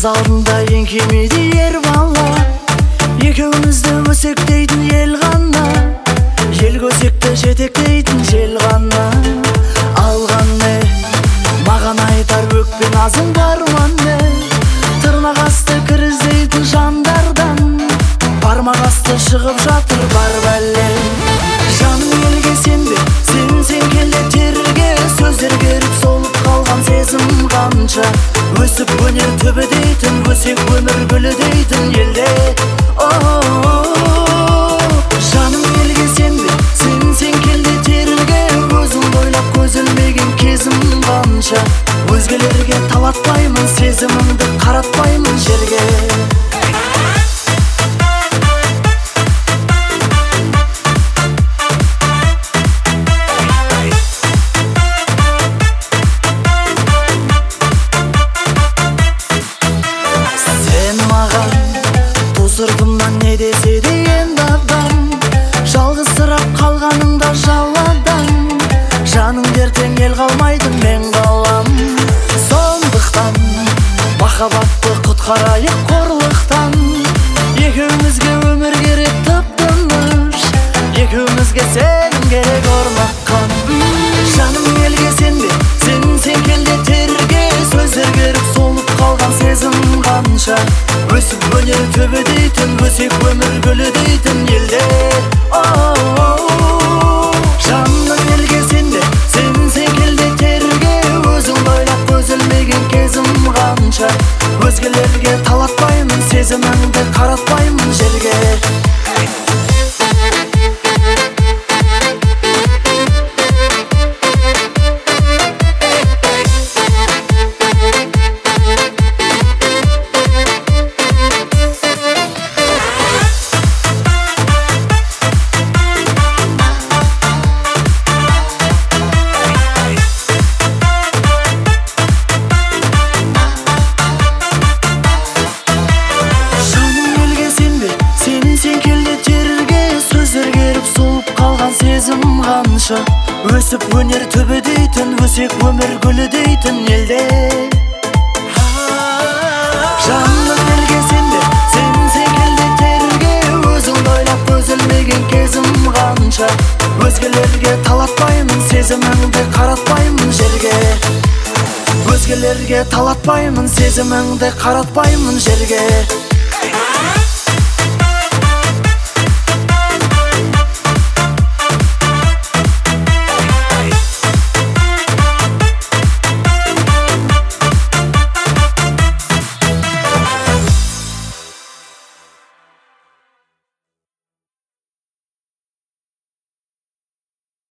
Көз алдында еңкемейді ер бала, екеумізді өсектейтін ел ғана, ел көсекті жетектейтін жел ғана. Алған не, маған айтар өкпен азың барман не, тырнақ асты кіріздейтін жандардан, бармақ асты шығып жатыр бар бәле. Жаным елге сенбе, сен келе терге, сөздер керіп солып қалған сезім қанша. Өсіп өнер түбі дейтін, өсек өмір гүлі дейтін елде. Жаным елге сенбе, сен келе терге, өзің бойлап көзілмеген кезім қанша. Өзгелерге талатпаймын, сезімімді қаратпаймын жерге. Сыртымнан не десе де енді адам, жалғызсырап қалғаныңда жаладан, жаның дертең ел қалмайды мен қалам. Сондықтан махаббатты құтқарайық қорлықтан, екеумізге өмір керек тып-тыныш, екеумізге сенім керек орныққан. Жаным елге сенбе, сен келде терге, сөздер керіп солып қалған сезім қанша. Өсіп өнер түбі дейтін, өсек өмір гүлі дейтін елде. Жаным елге сенде, сен келде терге, өзің бойлап көзілмеген кезім қанша. Өзгелерге талатпаймын, сезімімді қаратпаймын жерге. Сезім қанша, өсіп өнер түбі дейтін, өсек өмір гүлі дейтін елде. Жаным елге сенбе, сен келде терге, өзің бойлап көзілмеген кезім қанша. Өзгелерге талатпаймын, сезіміңді қаратпаймын жерге. Өзгелерге талатпаймын, сезіміңді қаратпаймын жерге.